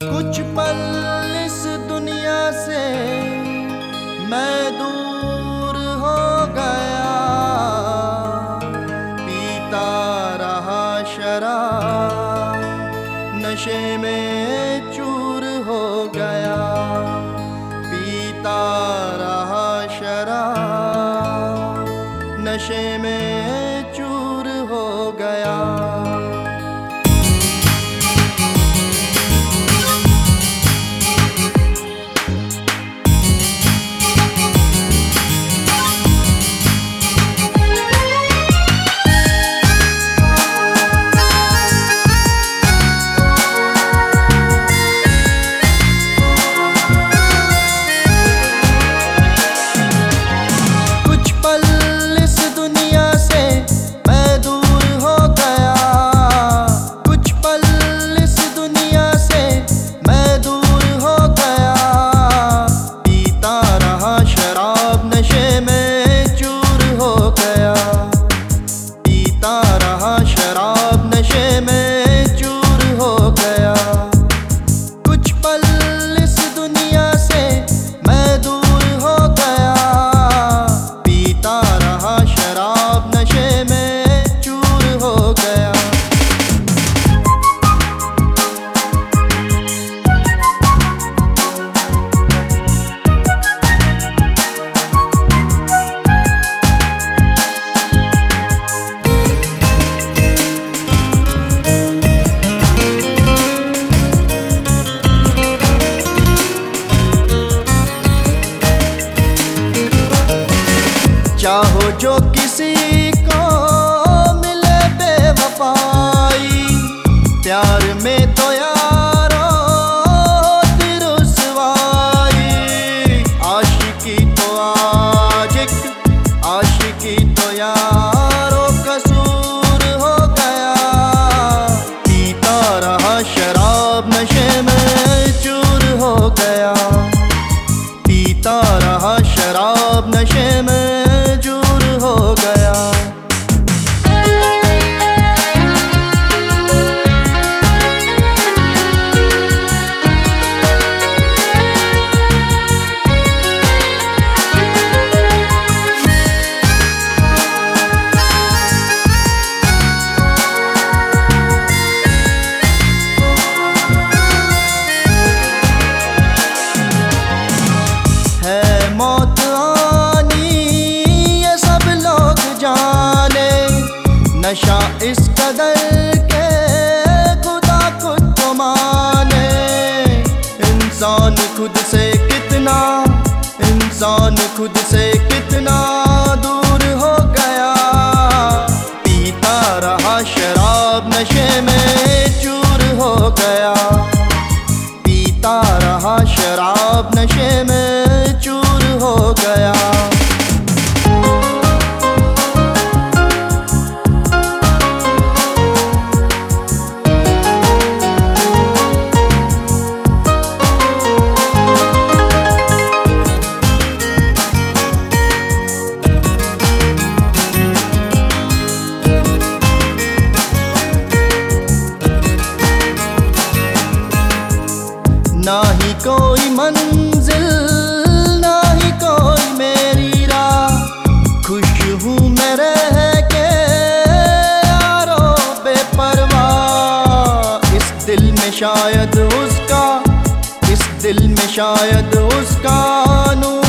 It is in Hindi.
कुछ पल इस दुनिया से मैं दूर हो गया, पीता रहा शराब नशे में चूर हो गया, पीता रहा शराब नशे में चूर हो गया। चाहो जो किसी को मिले बेवफाई, प्यार में तो यारो रुसवाई, आशिकी तो आशिकी तो यारो कसूर हो गया, पीता रहा शराब नशे में चूर हो गया, पीता रहा शराब नशे में हो गया। है मौत नशा इस कदर के खुदा खुद को माने, इंसान खुद से कितना दूर हो गया, पीता रहा शराब नशे में चूर हो गया, पीता रहा शराब नशे में चूर हो गया। ना ही कोई मंजिल, ना ही कोई मेरी राह, खुश हूँ मैं रह के यारो बेपरवाह, इस दिल में शायद उसका नूर